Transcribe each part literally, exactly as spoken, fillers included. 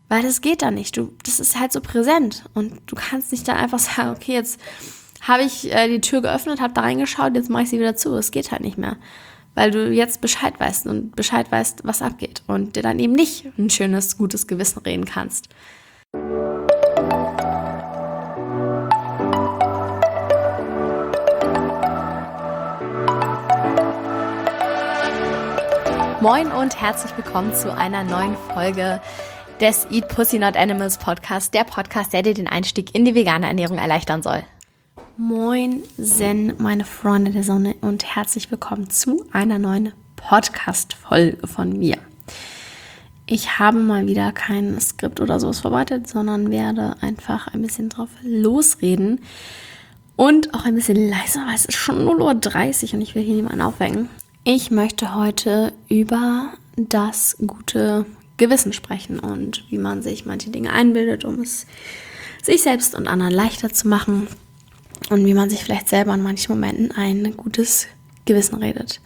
Weil das geht da nicht. Du, das ist halt so präsent. Und du kannst nicht dann einfach sagen, okay, jetzt habe ich äh, die Tür geöffnet, habe da reingeschaut, jetzt mache ich sie wieder zu. Es geht halt nicht mehr. Weil du jetzt Bescheid weißt und Bescheid weißt, was abgeht. Und dir dann eben nicht ein schönes, gutes Gewissen reden kannst. Moin und herzlich willkommen zu einer neuen Folge des Eat Pussy Not Animals Podcast, der Podcast, der dir den Einstieg in die vegane Ernährung erleichtern soll. Moin Zen, meine Freunde der Sonne, und herzlich willkommen zu einer neuen Podcast-Folge von mir. Ich habe mal wieder kein Skript oder sowas vorbereitet, sondern werde einfach ein bisschen drauf losreden und auch ein bisschen leiser, weil es ist schon null Uhr dreißig und ich will hier niemanden aufwecken. Ich möchte heute über das gute Gewissen sprechen und wie man sich manche Dinge einbildet, um es sich selbst und anderen leichter zu machen und wie man sich vielleicht selber in manchen Momenten ein gutes Gewissen redet.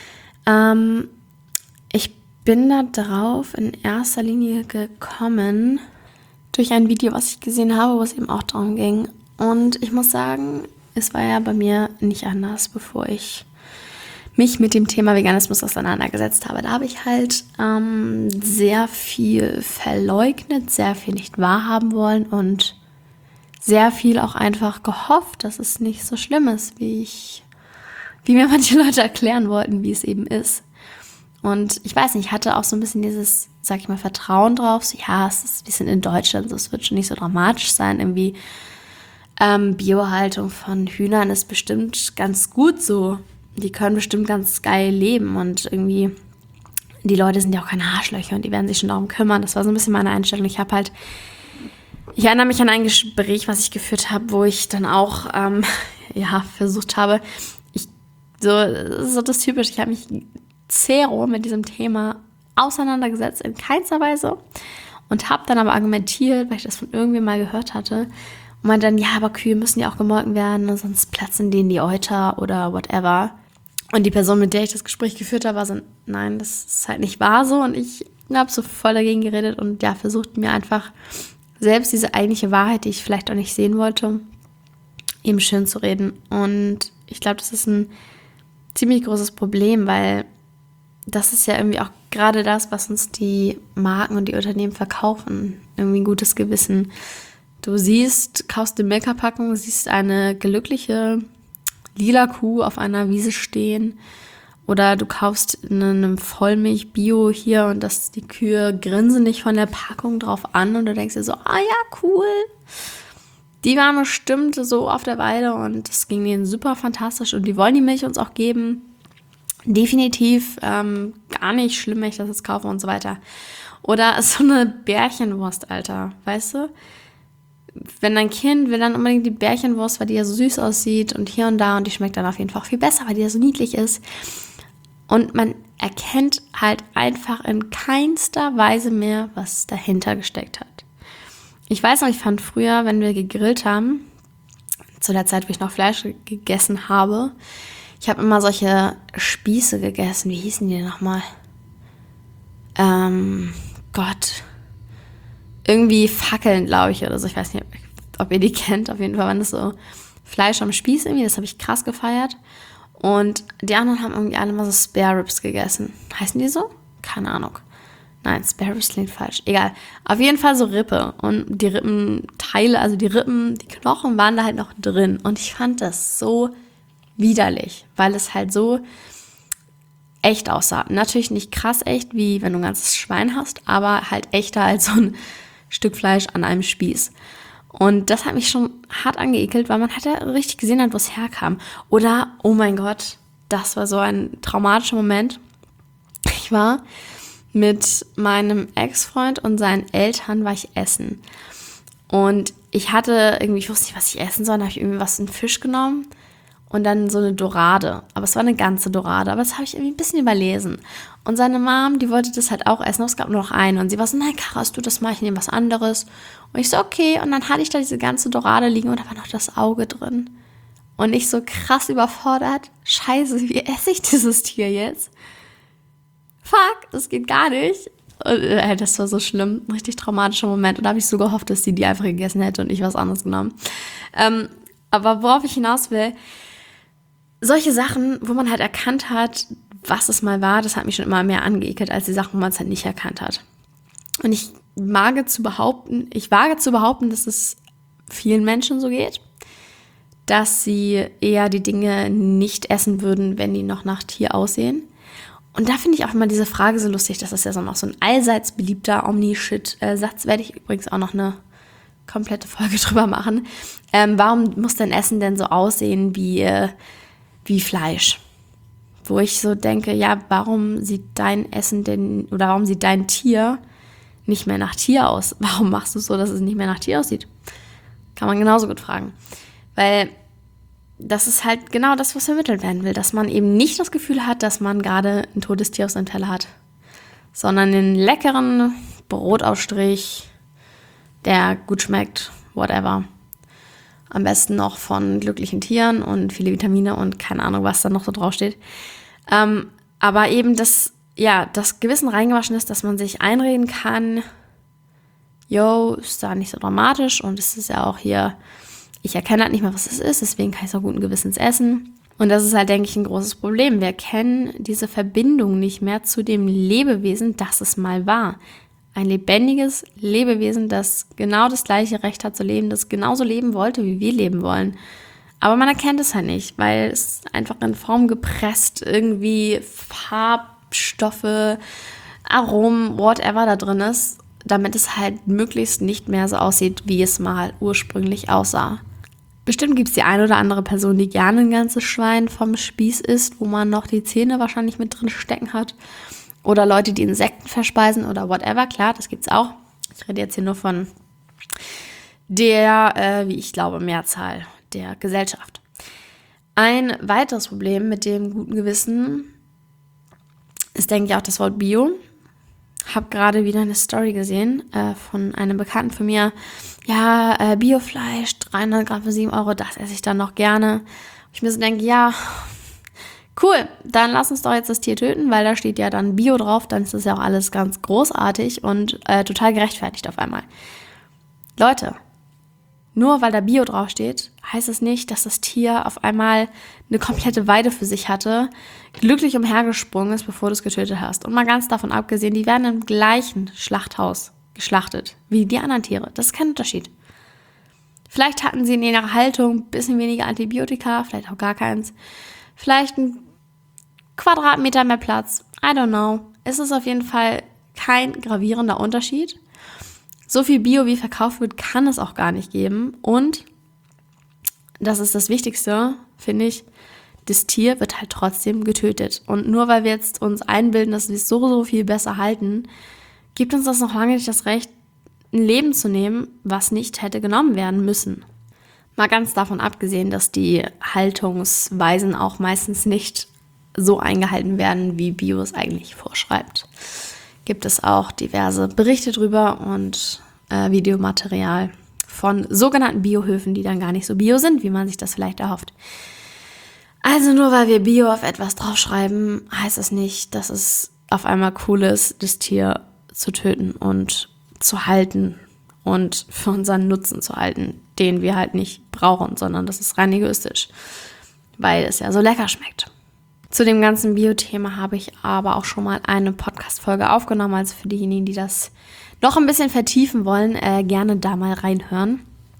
Ähm, ich bin da drauf in erster Linie gekommen durch ein Video, was ich gesehen habe, wo es eben auch darum ging. Und ich muss sagen, es war ja bei mir nicht anders, bevor ich mich mit dem Thema Veganismus auseinandergesetzt habe. Da habe ich halt ähm, sehr viel verleugnet, sehr viel nicht wahrhaben wollen und sehr viel auch einfach gehofft, dass es nicht so schlimm ist, wie ich, wie mir manche Leute erklären wollten, wie es eben ist. Und ich weiß nicht, ich hatte auch so ein bisschen dieses, sag ich mal, Vertrauen drauf. So, ja, es ist, wir sind in Deutschland, so, es wird schon nicht so dramatisch sein. Irgendwie ähm, Biohaltung von Hühnern ist bestimmt ganz gut so. Die können bestimmt ganz geil leben und irgendwie, die Leute sind ja auch keine Arschlöcher und die werden sich schon darum kümmern. Das war so ein bisschen meine Einstellung. Ich habe halt, ich erinnere mich an ein Gespräch, was ich geführt habe, wo ich dann auch, ähm, ja, versucht habe, ich, so, das ist so das Typische, ich habe mich zero mit diesem Thema auseinandergesetzt, in keinster Weise, und habe dann aber argumentiert, weil ich das von irgendwem mal gehört hatte, und meinte dann, ja, aber Kühe müssen ja auch gemolken werden, sonst platzen denen die Euter oder whatever. Und die Person, mit der ich das Gespräch geführt habe, war so, nein, das ist halt nicht wahr so. Und ich habe so voll dagegen geredet und ja, versucht mir einfach selbst diese eigentliche Wahrheit, die ich vielleicht auch nicht sehen wollte, eben schön zu reden. Und ich glaube, das ist ein ziemlich großes Problem, weil das ist ja irgendwie auch gerade das, was uns die Marken und die Unternehmen verkaufen. Irgendwie ein gutes Gewissen. Du siehst, kaufst eine Milka-Packung, siehst eine glückliche lila Kuh auf einer Wiese stehen, oder du kaufst eine, eine Vollmilch-Bio hier und das, die Kühe grinsen dich von der Packung drauf an und du denkst dir so, ah ja, cool. Die waren bestimmt so auf der Weide und das ging denen super fantastisch und die wollen die Milch uns auch geben. Definitiv ähm, gar nicht schlimm, wenn ich das jetzt kaufe und so weiter. Oder so eine Bärchenwurst, Alter, weißt du? Wenn dein Kind will dann unbedingt die Bärchenwurst, weil die ja so süß aussieht und hier und da, und die schmeckt dann auf jeden Fall auch viel besser, weil die ja so niedlich ist. Und man erkennt halt einfach in keinster Weise mehr, was dahinter gesteckt hat. Ich weiß noch, ich fand früher, wenn wir gegrillt haben, zu der Zeit, wo ich noch Fleisch gegessen habe, ich habe immer solche Spieße gegessen. Wie hießen die denn nochmal? Ähm, Gott... Irgendwie Fackeln, glaube ich, oder so. Ich weiß nicht, ob ihr die kennt. Auf jeden Fall waren das so Fleisch am Spieß irgendwie. Das habe ich krass gefeiert. Und die anderen haben irgendwie alle mal so Spare Ribs gegessen. Heißen die so? Keine Ahnung. Nein, Spare Ribs klingt falsch. Egal. Auf jeden Fall so Rippe. Und die Rippenteile, also die Rippen, die Knochen waren da halt noch drin. Und ich fand das so widerlich, weil es halt so echt aussah. Natürlich nicht krass echt, wie wenn du ein ganzes Schwein hast, aber halt echter als so ein Stück Fleisch an einem Spieß. Und das hat mich schon hart angeekelt, weil man halt ja richtig gesehen hat, wo es herkam. Oder, oh mein Gott, das war so ein traumatischer Moment. Ich war mit meinem Ex-Freund und seinen Eltern, war ich essen. Und ich hatte irgendwie, ich wusste nicht, was ich essen soll, dann habe ich irgendwie was, einen Fisch genommen und dann so eine Dorade. Aber es war eine ganze Dorade, aber das habe ich irgendwie ein bisschen überlesen. Und seine Mom, die wollte das halt auch essen, aber es gab nur noch eine. Und sie war so, nein, Karas, du das mal, ich nehme was anderes. Und ich so, okay. Und dann hatte ich da diese ganze Dorade liegen und da war noch das Auge drin. Und ich so krass überfordert, scheiße, wie esse ich dieses Tier jetzt? Fuck, das geht gar nicht. Und, äh, das war so schlimm, ein richtig traumatischer Moment. Und da habe ich so gehofft, dass sie die einfach gegessen hätte und ich was anderes genommen. Ähm, aber worauf ich hinaus will, solche Sachen, wo man halt erkannt hat, was es mal war, das hat mich schon immer mehr angeekelt, als die Sachen, wo man es halt nicht erkannt hat. Und ich wage zu behaupten, ich wage zu behaupten, dass es vielen Menschen so geht, dass sie eher die Dinge nicht essen würden, wenn die noch nach Tier aussehen. Und da finde ich auch immer diese Frage so lustig, das ist ja so noch so ein allseits beliebter Omni-Shit-Satz, werde ich übrigens auch noch eine komplette Folge drüber machen. Ähm, warum muss dein Essen denn so aussehen wie, äh, wie Fleisch? Wo ich so denke, ja, warum sieht dein Essen denn, oder warum sieht dein Tier nicht mehr nach Tier aus? Warum machst du es so, dass es nicht mehr nach Tier aussieht? Kann man genauso gut fragen. Weil das ist halt genau das, was vermittelt werden will, dass man eben nicht das Gefühl hat, dass man gerade ein totes Tier auf seinem Teller hat, sondern einen leckeren Brotaufstrich, der gut schmeckt, whatever. Am besten noch von glücklichen Tieren und viele Vitamine und keine Ahnung, was da noch so draufsteht. Ähm, aber eben, dass ja, das Gewissen reingewaschen ist, dass man sich einreden kann, yo, ist da nicht so dramatisch und es ist ja auch hier, ich erkenne halt nicht mehr, was es ist, deswegen kann ich es auch guten Gewissens essen. Und das ist halt, denke ich, ein großes Problem. Wir kennen diese Verbindung nicht mehr zu dem Lebewesen, das es mal war. Ein lebendiges Lebewesen, das genau das gleiche Recht hat zu leben, das genauso leben wollte, wie wir leben wollen. Aber man erkennt es halt nicht, weil es einfach in Form gepresst, irgendwie Farbstoffe, Aromen, whatever da drin ist, damit es halt möglichst nicht mehr so aussieht, wie es mal ursprünglich aussah. Bestimmt gibt es die eine oder andere Person, die gerne ein ganzes Schwein vom Spieß isst, wo man noch die Zähne wahrscheinlich mit drin stecken hat. Oder Leute, die Insekten verspeisen oder whatever. Klar, das gibt's auch. Ich rede jetzt hier nur von der, äh, wie ich glaube, Mehrzahl der Gesellschaft. Ein weiteres Problem mit dem guten Gewissen ist, denke ich, auch das Wort Bio. Habe gerade wieder eine Story gesehen äh, von einem Bekannten von mir. Ja, äh, Biofleisch, dreihundert Gramm für sieben Euro, das esse ich dann noch gerne. Ich mir so denke, ja, cool, dann lass uns doch jetzt das Tier töten, weil da steht ja dann Bio drauf, dann ist das ja auch alles ganz großartig und äh, total gerechtfertigt auf einmal. Leute, nur weil da Bio draufsteht, heißt es nicht, dass das Tier auf einmal eine komplette Weide für sich hatte, glücklich umhergesprungen ist, bevor du es getötet hast. Und mal ganz davon abgesehen, die werden im gleichen Schlachthaus geschlachtet wie die anderen Tiere. Das ist kein Unterschied. Vielleicht hatten sie in ihrer Haltung ein bisschen weniger Antibiotika, vielleicht auch gar keins. Vielleicht ein Quadratmeter mehr Platz. I don't know. Es ist auf jeden Fall kein gravierender Unterschied. So viel Bio, wie verkauft wird, kann es auch gar nicht geben. Und, das ist das Wichtigste, finde ich, das Tier wird halt trotzdem getötet. Und nur weil wir jetzt uns einbilden, dass wir es so, so viel besser halten, gibt uns das noch lange nicht das Recht, ein Leben zu nehmen, was nicht hätte genommen werden müssen. Mal ganz davon abgesehen, dass die Haltungsweisen auch meistens nicht so eingehalten werden, wie Bio es eigentlich vorschreibt. Gibt es auch diverse Berichte drüber und äh, Videomaterial von sogenannten Biohöfen, die dann gar nicht so bio sind, wie man sich das vielleicht erhofft. Also nur weil wir Bio auf etwas draufschreiben, heißt es nicht, dass es auf einmal cool ist, das Tier zu töten und zu halten und für unseren Nutzen zu halten, den wir halt nicht brauchen, sondern das ist rein egoistisch, weil es ja so lecker schmeckt. Zu dem ganzen Bio-Thema habe ich aber auch schon mal eine Podcast-Folge aufgenommen, also für diejenigen, die das noch ein bisschen vertiefen wollen, äh, gerne da mal reinhören.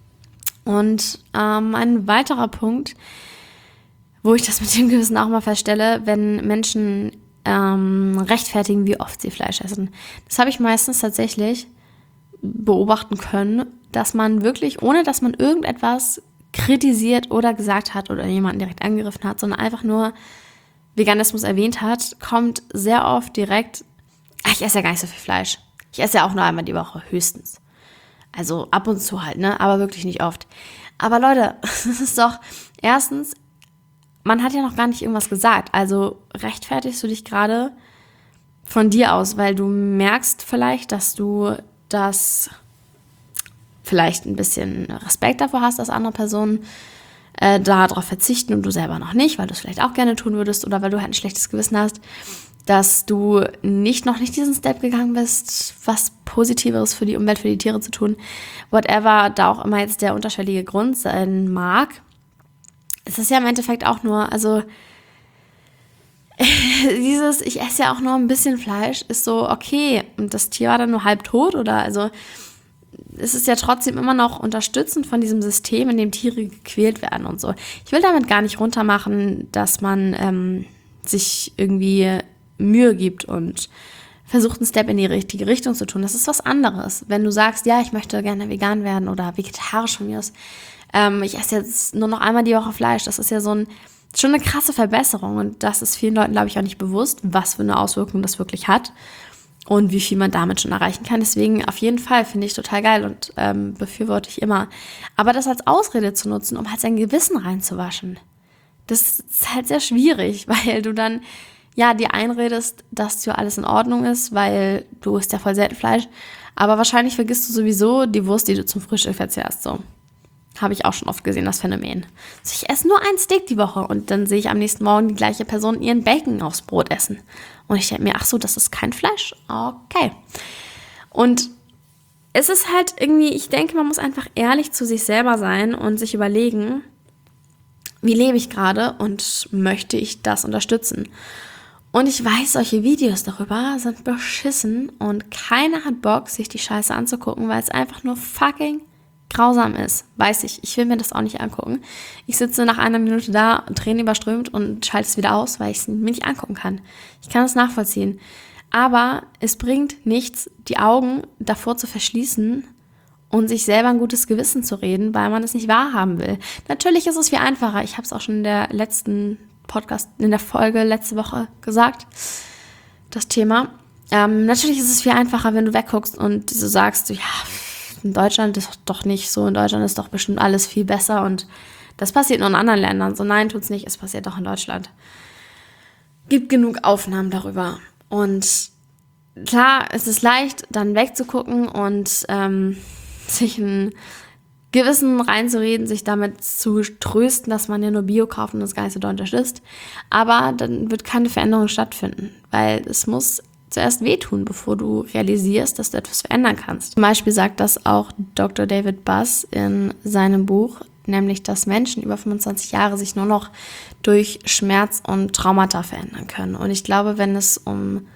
Und ähm, ein weiterer Punkt, wo ich das mit dem Gewissen auch mal feststelle, wenn Menschen ähm, rechtfertigen, wie oft sie Fleisch essen. Das habe ich meistens tatsächlich beobachten können, dass man wirklich, ohne dass man irgendetwas kritisiert oder gesagt hat oder jemanden direkt angegriffen hat, sondern einfach nur Veganismus erwähnt hat, kommt sehr oft direkt, ach, ich esse ja gar nicht so viel Fleisch. Ich esse ja auch nur einmal die Woche, höchstens. Also ab und zu halt, ne, aber wirklich nicht oft. Aber Leute, das ist doch, erstens, man hat ja noch gar nicht irgendwas gesagt, also rechtfertigst du dich gerade von dir aus, weil du merkst vielleicht, dass du das vielleicht ein bisschen Respekt davor hast, dass andere Personen äh, darauf verzichten und du selber noch nicht, weil du es vielleicht auch gerne tun würdest oder weil du halt ein schlechtes Gewissen hast. dass du nicht noch nicht diesen Step gegangen bist, was Positiveres für die Umwelt, für die Tiere zu tun, whatever da auch immer jetzt der unterschwellige Grund sein mag. Es ist ja im Endeffekt auch nur, also dieses, ich esse ja auch nur ein bisschen Fleisch, ist so, okay, und das Tier war dann nur halb tot oder, also es ist ja trotzdem immer noch unterstützend von diesem System, in dem Tiere gequält werden und so. Ich will damit gar nicht runtermachen, dass man ähm, sich irgendwie Mühe gibt und versucht, einen Step in die richtige Richtung zu tun. Das ist was anderes. Wenn du sagst, ja, ich möchte gerne vegan werden oder vegetarisch von mir aus, ähm, ich esse jetzt nur noch einmal die Woche Fleisch, das ist ja so ein, schon eine krasse Verbesserung und das ist vielen Leuten, glaube ich, auch nicht bewusst, was für eine Auswirkung das wirklich hat und wie viel man damit schon erreichen kann. Deswegen auf jeden Fall finde ich total geil und ähm, befürworte ich immer. Aber das als Ausrede zu nutzen, um halt sein Gewissen reinzuwaschen, das ist halt sehr schwierig, weil du dann ja dir einredest, dass ja alles in Ordnung ist, weil du isst ja voll selten Fleisch, aber wahrscheinlich vergisst du sowieso die Wurst, die du zum Frühstück verzehrst, so. Habe ich auch schon oft gesehen, das Phänomen. Also ich esse nur ein Steak die Woche und dann sehe ich am nächsten Morgen die gleiche Person ihren Bacon aufs Brot essen. Und ich denke mir, ach so, das ist kein Fleisch. Okay. Und es ist halt irgendwie, ich denke, man muss einfach ehrlich zu sich selber sein und sich überlegen, wie lebe ich gerade und möchte ich das unterstützen? Und ich weiß, solche Videos darüber sind beschissen und keiner hat Bock, sich die Scheiße anzugucken, weil es einfach nur fucking grausam ist. Weiß ich, ich will mir das auch nicht angucken. Ich sitze nach einer Minute da, Tränen überströmt und schalte es wieder aus, weil ich es mir nicht angucken kann. Ich kann es nachvollziehen. Aber es bringt nichts, die Augen davor zu verschließen und sich selber ein gutes Gewissen zu reden, weil man es nicht wahrhaben will. Natürlich ist es viel einfacher. Ich habe es auch schon in der letzten Podcast, in der Folge letzte Woche gesagt, das Thema. Ähm, natürlich ist es viel einfacher, wenn du wegguckst und so sagst, ja, in Deutschland ist doch nicht so, in Deutschland ist doch bestimmt alles viel besser und das passiert nur in anderen Ländern. So, nein, tut's nicht, es passiert doch in Deutschland. Gibt genug Aufnahmen darüber. Und klar, es ist leicht, dann wegzugucken und ähm, sich ein Gewissen reinzureden, sich damit zu trösten, dass man ja nur Bio kauft und das gar nicht so doll unterstützt. Aber dann wird keine Veränderung stattfinden, weil es muss zuerst wehtun, bevor du realisierst, dass du etwas verändern kannst. Zum Beispiel sagt das auch Doktor David Buss in seinem Buch, nämlich, dass Menschen über fünfundzwanzig Jahre sich nur noch durch Schmerz und Traumata verändern können. Und ich glaube, wenn es um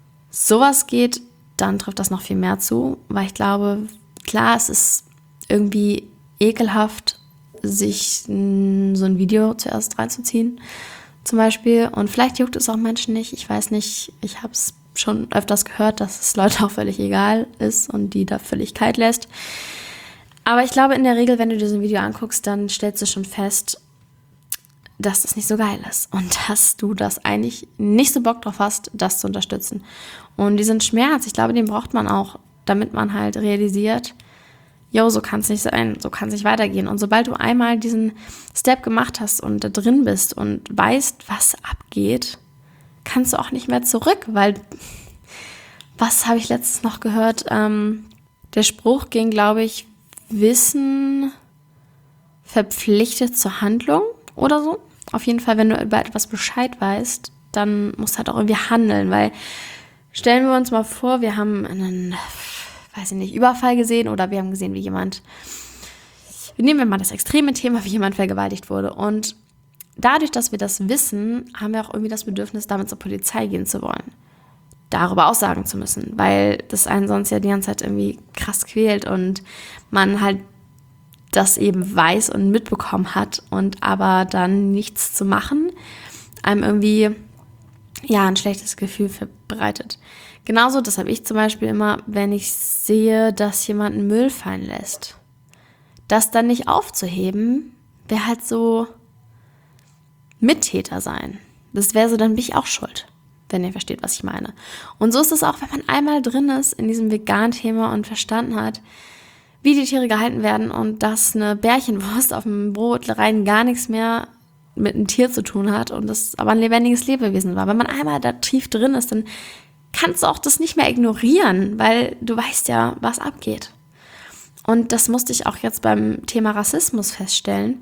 sowas geht, dann trifft das noch viel mehr zu, weil ich glaube, klar, es ist irgendwie ekelhaft, sich so ein Video zuerst reinzuziehen, zum Beispiel. Und vielleicht juckt es auch Menschen nicht, ich weiß nicht, ich habe es schon öfters gehört, dass es Leute auch völlig egal ist und die da völlig kalt lässt. Aber ich glaube, in der Regel, wenn du dir so ein Video anguckst, dann stellst du schon fest, dass das nicht so geil ist und dass du das eigentlich nicht so Bock drauf hast, das zu unterstützen. Und diesen Schmerz, ich glaube, den braucht man auch, damit man halt realisiert, jo, so kann es nicht sein, so kann es nicht weitergehen. Und sobald du einmal diesen Step gemacht hast und da drin bist und weißt, was abgeht, kannst du auch nicht mehr zurück, weil, was habe ich letztens noch gehört, ähm, der Spruch ging, glaube ich, Wissen verpflichtet zur Handlung oder so. Auf jeden Fall, wenn du über etwas Bescheid weißt, dann musst du halt auch irgendwie handeln, weil stellen wir uns mal vor, wir haben einen, weiß ich nicht, Überfall gesehen oder wir haben gesehen, wie jemand, nehmen wir mal das extreme Thema, wie jemand vergewaltigt wurde und dadurch, dass wir das wissen, haben wir auch irgendwie das Bedürfnis, damit zur Polizei gehen zu wollen. Darüber aussagen zu müssen, weil das einen sonst ja die ganze Zeit irgendwie krass quält und man halt das eben weiß und mitbekommen hat und aber dann nichts zu machen, einem irgendwie ja ein schlechtes Gefühl verbreitet. Genauso, das habe ich zum Beispiel immer, wenn ich sehe, dass jemand einen Müll fallen lässt. Das dann nicht aufzuheben, wäre halt so Mittäter sein. Das wäre so, dann bin ich auch schuld, wenn ihr versteht, was ich meine. Und so ist es auch, wenn man einmal drin ist in diesem Vegan-Thema und verstanden hat, wie die Tiere gehalten werden und dass eine Bärchenwurst auf dem Brot rein gar nichts mehr mit einem Tier zu tun hat und das aber ein lebendiges Lebewesen war. Wenn man einmal da tief drin ist, dann kannst du auch das nicht mehr ignorieren, weil du weißt ja, was abgeht. Und das musste ich auch jetzt beim Thema Rassismus feststellen.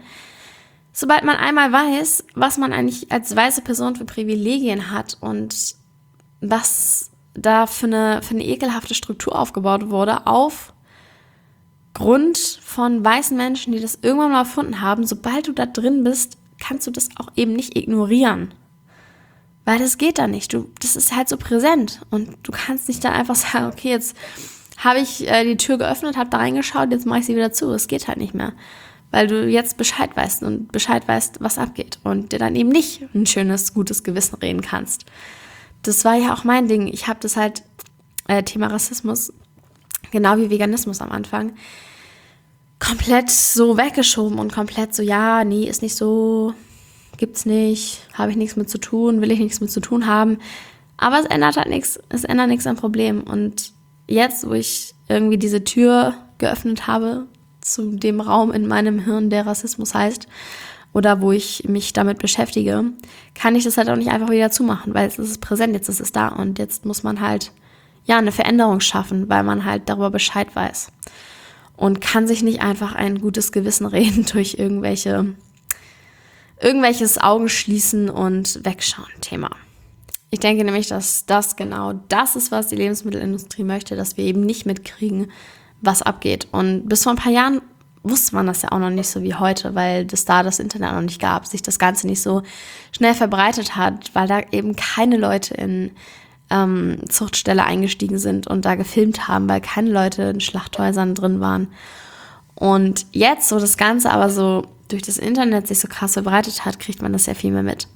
Sobald man einmal weiß, was man eigentlich als weiße Person für Privilegien hat und was da für eine, für eine ekelhafte Struktur aufgebaut wurde, aufgrund von weißen Menschen, die das irgendwann mal erfunden haben. Sobald du da drin bist, kannst du das auch eben nicht ignorieren. Weil das geht da nicht. Du, das ist halt so präsent. Und du kannst nicht dann einfach sagen, okay, jetzt habe ich äh, die Tür geöffnet, habe da reingeschaut, jetzt mache ich sie wieder zu. Es geht halt nicht mehr. Weil du jetzt Bescheid weißt und Bescheid weißt, was abgeht. Und dir dann eben nicht ein schönes, gutes Gewissen reden kannst. Das war ja auch mein Ding. Ich habe das halt, äh, Thema Rassismus, genau wie Veganismus am Anfang, komplett so weggeschoben und komplett so, ja, nee, ist nicht so, gibt's nicht, habe ich nichts mit zu tun, will ich nichts mit zu tun haben. Aber es ändert halt nichts, es ändert nichts am Problem. Und jetzt, wo ich irgendwie diese Tür geöffnet habe zu dem Raum in meinem Hirn, der Rassismus heißt, oder wo ich mich damit beschäftige, kann ich das halt auch nicht einfach wieder zumachen, weil es ist präsent, jetzt ist es da und jetzt muss man halt ja eine Veränderung schaffen, weil man halt darüber Bescheid weiß und kann sich nicht einfach ein gutes Gewissen reden durch irgendwelche irgendwelches Augenschließen und Wegschauen Thema. Ich denke nämlich, dass das genau das ist, was die Lebensmittelindustrie möchte, dass wir eben nicht mitkriegen, was abgeht. Und bis vor ein paar Jahren wusste man das ja auch noch nicht so wie heute, weil das da das Internet noch nicht gab, sich das Ganze nicht so schnell verbreitet hat, weil da eben keine Leute in ähm, Zuchtställe eingestiegen sind und da gefilmt haben, weil keine Leute in Schlachthäusern drin waren. Und jetzt, so das Ganze aber so durch das Internet sich so krass verbreitet hat, kriegt man das ja viel mehr mit.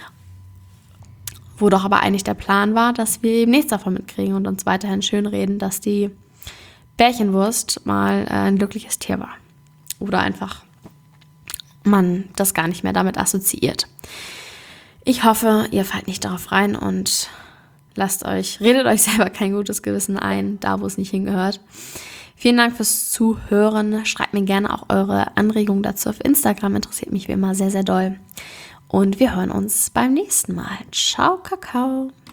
Wo doch aber eigentlich der Plan war, dass wir eben nichts davon mitkriegen und uns weiterhin schönreden, dass die Bärchenwurst mal äh, ein glückliches Tier war. Oder einfach man das gar nicht mehr damit assoziiert. Ich hoffe, ihr fallt nicht darauf rein und lasst euch, redet euch selber kein gutes Gewissen ein, da wo es nicht hingehört. Vielen Dank fürs Zuhören. Schreibt mir gerne auch eure Anregungen dazu auf Instagram. Interessiert mich wie immer sehr, sehr doll. Und wir hören uns beim nächsten Mal. Ciao, Kakao.